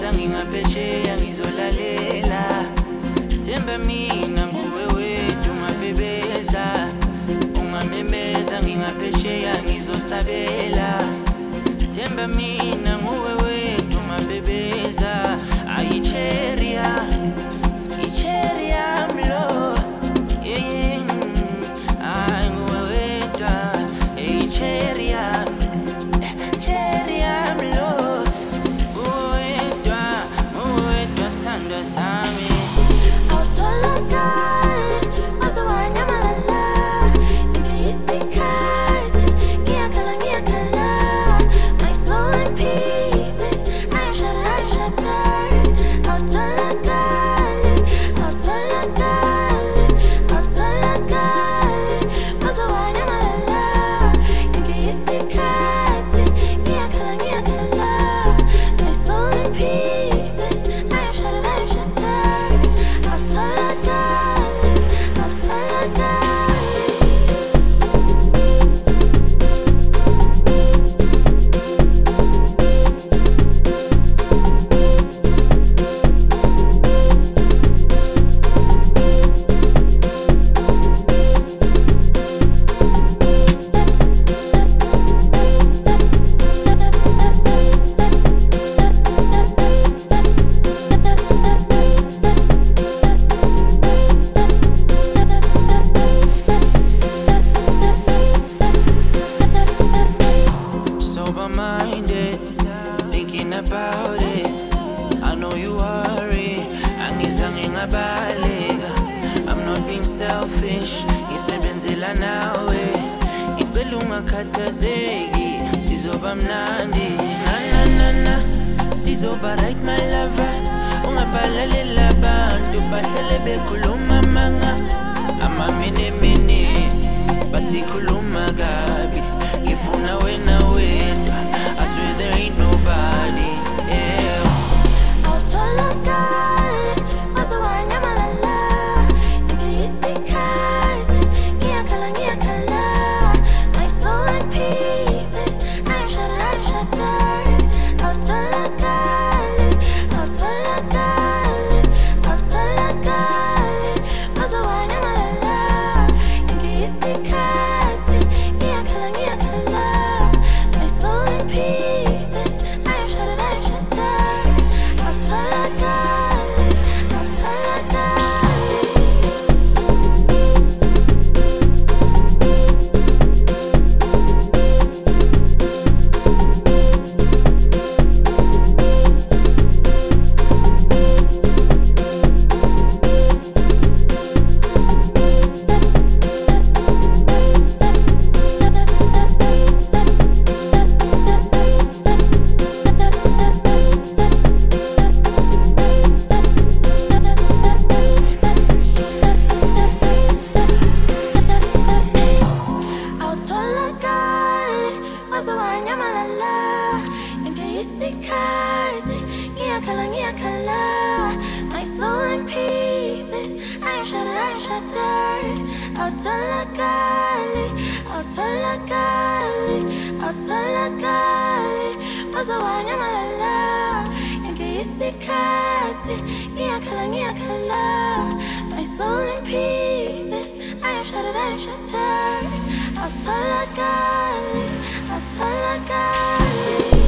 Ungamemeza ngingaphesheya ngizolalela. Themba mina nguwe wethu mabebeza. Ungamemeza ngingaphesheya ngizosabela. Themba mina nguwe wethu mabebeza. Ayicheria mlo. Ay nguwe wethu. Ayicheria mlo. Nguwe wethu sandwa sami. Sober-minded, thinking about it. I know you worry, angizange ngabaleka. I'm not being selfish, ngisebenzela nawe. Ngicela ungakhathazeki, sizoba mnandi. Na sizoba right my lover. Ungabalalela abantu bahlale bekhuluma manga. Amamene basikhuluma kabi. Ngifuna wena wedwa, I swear there ain't nobody else. My soul in pieces, I'm shattered. Autolagali, mazawanya malala. Yangiyisikhathi, ngiyakhala. My soul in pieces, I'm shattered. Autolagali.